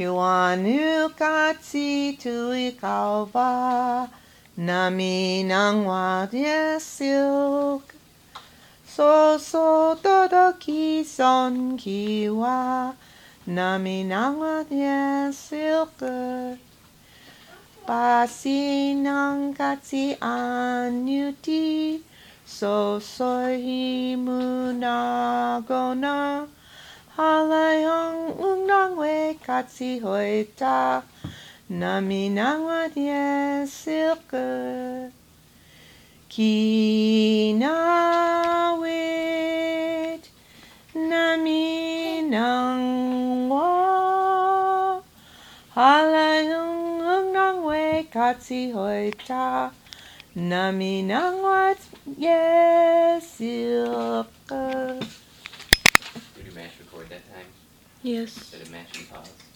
Kiwanu katsi tui kalva, nami nangwa silk. So dodoki son kiwa, nami nangwa silk. Pasi nang katsi anyuti, so sohi munagona. Halayong unang we katsi hoita, nami nangwa silke. Kinawit, nami nangwa. Halayong unang we katsi hoita, nami nangwa silke. Did you mash record that time? Yes. Instead of mash and pause?